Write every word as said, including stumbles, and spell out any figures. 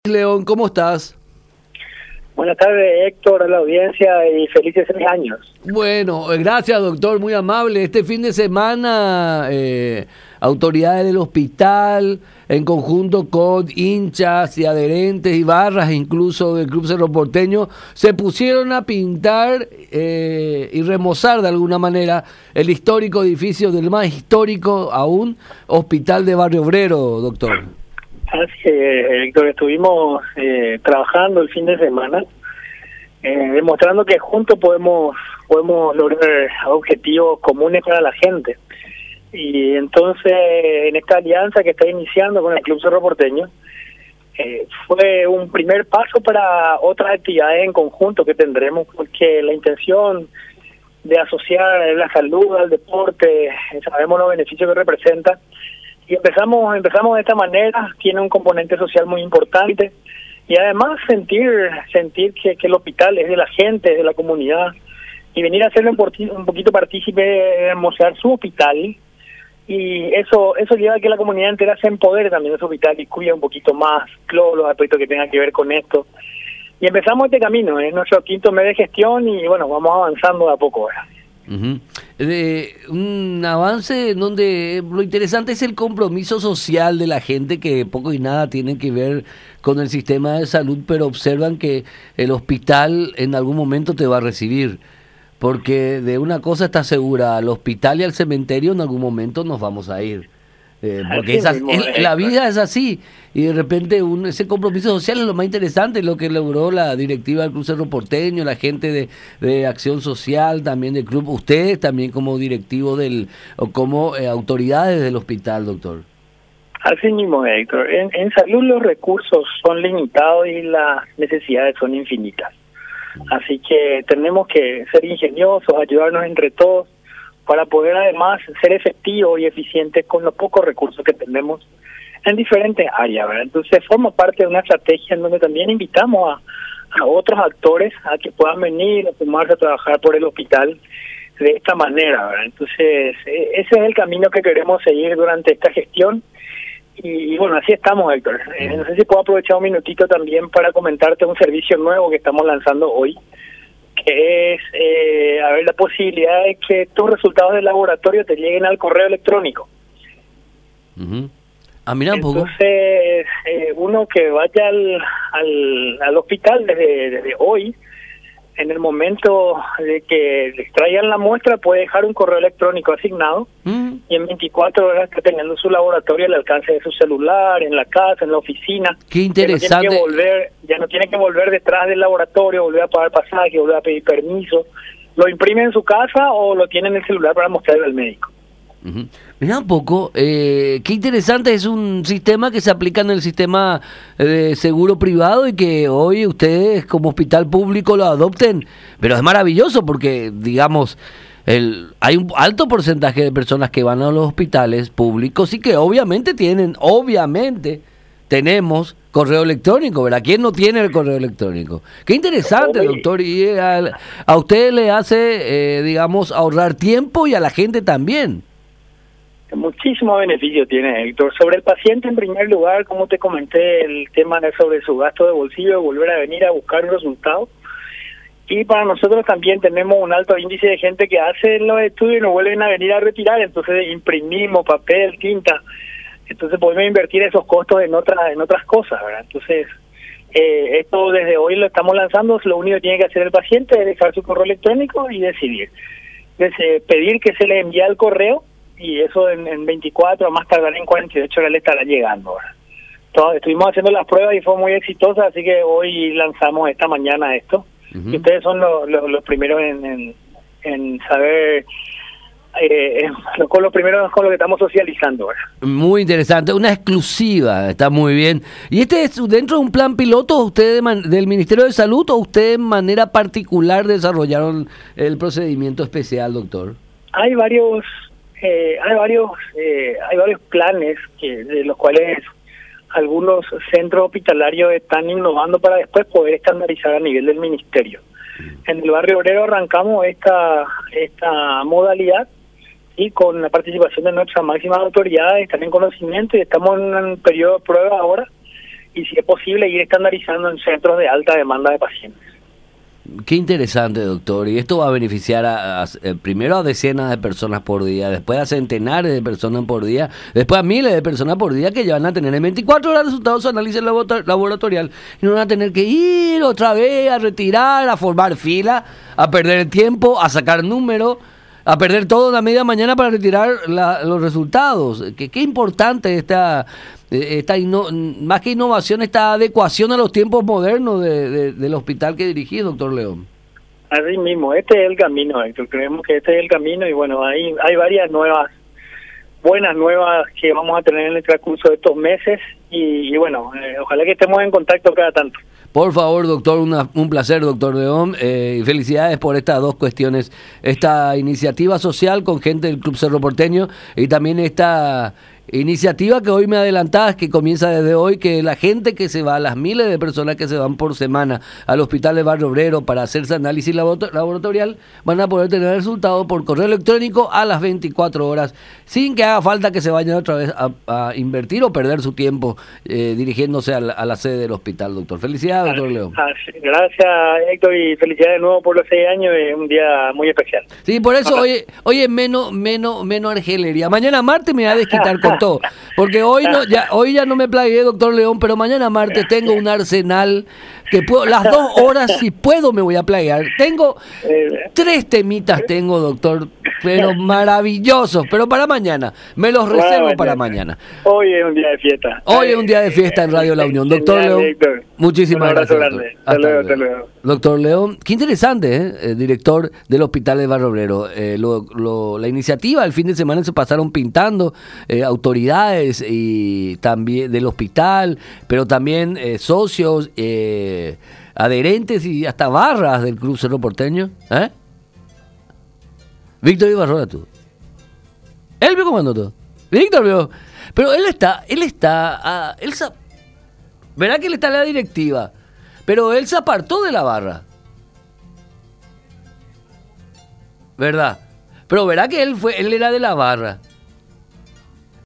León, ¿cómo estás? Buenas tardes, Héctor, a la audiencia y felices seis años. Bueno, gracias, doctor, muy amable. Este fin de semana, eh, autoridades del hospital, en conjunto con hinchas y adherentes y barras, incluso del Club Cerro Porteño, se pusieron a pintar eh, y remozar de alguna manera el histórico edificio del más histórico aún Hospital de Barrio Obrero, doctor. Así que, Héctor, estuvimos eh, trabajando el fin de semana, eh, demostrando que juntos podemos podemos lograr objetivos comunes para la gente. Y entonces, en esta alianza que está iniciando con el Club Cerro Porteño, eh, fue un primer paso para otras actividades en conjunto que tendremos, porque la intención de asociar la salud al deporte, sabemos los beneficios que representa. Y empezamos empezamos de esta manera, tiene un componente social muy importante y además sentir sentir que, que el hospital es de la gente, es de la comunidad, y venir a hacerlo un, un poquito partícipe de mostrar su hospital, y eso eso lleva a que la comunidad entera se empodere también de su hospital y cuida un poquito más todos los aspectos que tengan que ver con esto. Y empezamos este camino, es nuestro quinto mes de gestión y bueno, vamos avanzando de a poco ahora. Uh-huh. Eh, un avance en donde lo interesante es el compromiso social de la gente, que poco y nada tiene que ver con el sistema de salud, pero observan que el hospital en algún momento te va a recibir, porque de una cosa está segura: al hospital y al cementerio en algún momento nos vamos a ir. Eh, porque esa, el, la vida es así, y de repente un, ese compromiso social es lo más interesante, lo que logró la directiva del Club Cerro Porteño, la gente de, de Acción Social, también del club, ustedes también como directivos del, o como eh, autoridades del hospital, doctor. Así mismo, Héctor, en, en salud los recursos son limitados y las necesidades son infinitas, así que tenemos que ser ingeniosos, ayudarnos entre todos, para poder además ser efectivos y eficientes con los pocos recursos que tenemos en diferentes áreas, ¿verdad? Entonces forma parte de una estrategia en donde también invitamos a, a otros actores a que puedan venir a sumarse a trabajar por el hospital de esta manera, ¿verdad? Entonces ese es el camino que queremos seguir durante esta gestión y, y bueno, así estamos, Héctor. Eh, no sé si puedo aprovechar un minutito también para comentarte un servicio nuevo que estamos lanzando hoy, que es eh, a ver la posibilidad de que tus resultados del laboratorio te lleguen al correo electrónico. Uh-huh. Ah, mira un poco. Entonces, eh, uno que vaya al, al, al hospital desde, desde hoy, en el momento de que extraigan la muestra, puede dejar un correo electrónico asignado uh-huh. y en veinticuatro horas está teniendo su laboratorio al alcance de su celular, en la casa, en la oficina. Qué interesante. Ya no tiene que volver, ya no tiene que volver detrás del laboratorio, volver a pagar pasaje, volver a pedir permiso. Lo imprime en su casa o lo tiene en el celular para mostrarle al médico. Uh-huh. Mira un poco, eh, qué interesante, es un sistema que se aplica en el sistema de seguro privado y que hoy ustedes como hospital público lo adopten, pero es maravilloso porque, digamos, el hay un alto porcentaje de personas que van a los hospitales públicos y que obviamente tienen, obviamente tenemos correo electrónico, ¿verdad? ¿Quién no tiene el correo electrónico? Qué interesante, doctor, y a, a usted le hace, eh, digamos, ahorrar tiempo y a la gente también. Muchísimo beneficio tiene, Héctor. Sobre el paciente, en primer lugar, como te comenté, el tema de sobre su gasto de bolsillo, de volver a venir a buscar un resultado. Y para nosotros también tenemos un alto índice de gente que hace los estudios y nos vuelven a venir a retirar, entonces imprimimos papel, tinta, entonces podemos invertir esos costos en otras en otras cosas, ¿verdad? Entonces, eh, esto desde hoy lo estamos lanzando, lo único que tiene que hacer el paciente es dejar su correo electrónico y decidir. Entonces, pedir que se le envíe el correo, y eso en, en veinticuatro, a más tardar en cuarenta y ocho horas le estará llegando. Entonces, estuvimos haciendo las pruebas y fue muy exitosa, así que hoy lanzamos esta mañana esto. Uh-huh. Y ustedes son los, los, los primeros en, en, en saber, eh, con los primeros con lo que estamos socializando. ¿verdad? Muy interesante, una exclusiva, está muy bien. ¿Y este es dentro de un plan piloto usted de man, del Ministerio de Salud o usted de manera particular desarrollaron el procedimiento especial, doctor? Hay varios... Eh, hay varios eh, hay varios planes que de los cuales algunos centros hospitalarios están innovando para después poder estandarizar a nivel del ministerio. En el Barrio Obrero arrancamos esta esta modalidad y con la participación de nuestras máximas autoridades, están en conocimiento y estamos en un periodo de prueba ahora y si es posible ir estandarizando en centros de alta demanda de pacientes. Qué interesante, doctor. Y esto va a beneficiar a, a, a, primero a decenas de personas por día, después a centenares de personas por día, después a miles de personas por día que ya van a tener en veinticuatro horas resultados de su análisis laboratorial y no van a tener que ir otra vez a retirar, a formar fila, a perder el tiempo, a sacar números, a perder todo la media mañana para retirar la, los resultados. Qué, qué importante esta... Esta inno, más que innovación, esta adecuación a los tiempos modernos de, de, del hospital que dirigís, doctor León. Así mismo, este es el camino, Héctor. Creemos que este es el camino y bueno, hay, hay varias nuevas, buenas nuevas que vamos a tener en el transcurso de estos meses y, y bueno, eh, ojalá que estemos en contacto cada tanto. Por favor, doctor, una, un placer, doctor León. Eh, felicidades por estas dos cuestiones, esta iniciativa social con gente del Club Cerro Porteño y también esta iniciativa que hoy me adelantás, que comienza desde hoy, que la gente que se va, las miles de personas que se van por semana al hospital de Barrio Obrero para hacerse análisis laboratorial, van a poder tener resultados por correo electrónico a las veinticuatro horas, sin que haga falta que se vayan otra vez a, a invertir o perder su tiempo eh, dirigiéndose a la, a la sede del hospital, doctor. Felicidades, doctor León. Gracias, Héctor, y felicidades de nuevo por los seis años, es un día muy especial. Sí, por eso hoy, hoy es menos, menos, menos argelería. Mañana martes me voy a desquitar con todo, porque hoy no, ya, hoy ya no me plagué, doctor León, pero mañana martes tengo un arsenal que puedo, las dos horas si puedo me voy a plaguear. Tengo tres temitas, tengo, doctor, pero maravillosos, pero para mañana, me los reservo bueno, para mañana. Hoy es un día de fiesta. Hoy es un día de fiesta en Radio La Unión. Doctor León, Héctor, muchísimas gracias. Doctor. Hasta luego, hasta luego. Doctor León, qué interesante, ¿eh? El director del Hospital de Barrio Obrero. Eh, lo, lo, la iniciativa, el fin de semana se pasaron pintando eh, autoridades y también del hospital, pero también eh, socios, eh, adherentes y hasta barras del Club Cerro Porteño. ¿Eh? Víctor Ibarrola, tú. Él vio cómo andó todo. Víctor vio. Pero él está, él está, uh, él sa- verá que él está en la directiva, pero él se apartó de la barra. ¿Verdad? Pero verá que él fue, él era de la barra.